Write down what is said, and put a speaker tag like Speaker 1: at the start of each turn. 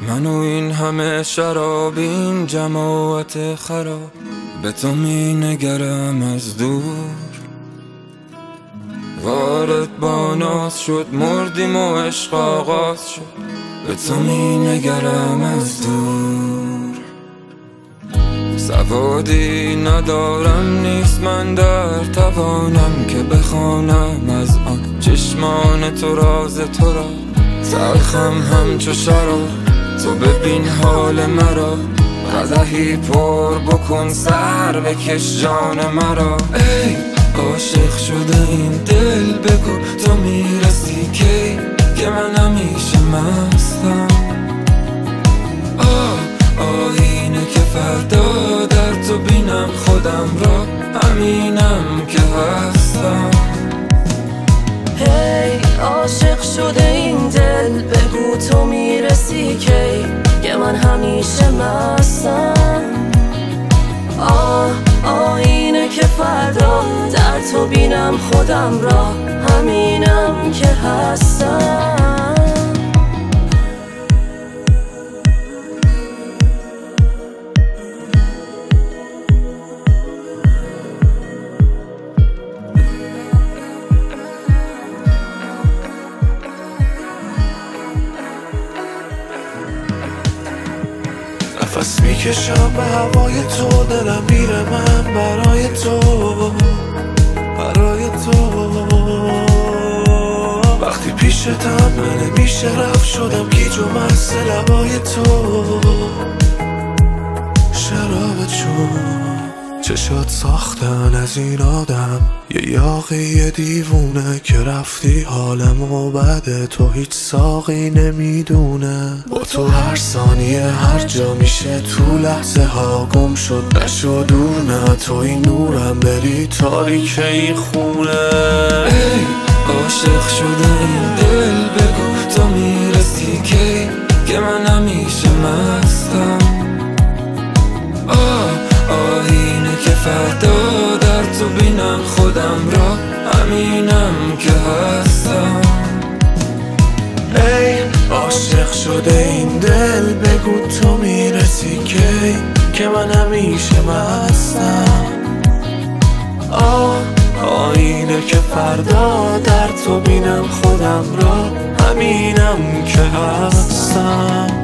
Speaker 1: من و این همه شراب، این جماعت خراب، به تو می نگرم از دور. وارد با ناز شد، مردیم و عشق آغاز شد، به تو می نگرم از دور. سوادی ندارم، نیست من در توانم که بخوانم از آن چشمان تو راز تو را. تلخم همچو شراب، تو ببین حال مرا، قدحی پر بکن سر بکش جان مرا. ای عاشق شده این دل، بگو تو میرسی کی که من همیشه مستم. آینه که فردا در تو بینم خودم را، همینم که هستم.
Speaker 2: هی عاشق شده این دل، بگو تو میرسی کی که من همیشه مستم. آینه که فردا در تو بینم خودم را، همینم که هستم.
Speaker 3: نفس میکشم به هوای تو، دلم میره من برای تو، برای تو. وقتی پیشتم من نمیشه رفت، شدم گیج و مست لبای تو. شراب چون چشات ساختن از این آدم، یه یاقی دیوونه که رفتی حالمو بده، تو هیچ ساقی نمیدونه. با تو هر ثانیه هر جا میشه، تو لحظه ها گم شد نشو دور. نه تو این نورم، بری تاریک این خونه.
Speaker 1: ای عاشق شده این دل، بگو تو میرسی کی که من همیشه مستم. آینه که فردا در تو بینم خودم را، همینم که هستم.
Speaker 3: ای عاشق شده این دل، بگو تو میرسی کی که من همیشه مستم. آینه که فردا در تو بینم خودم را، همینم که هستم.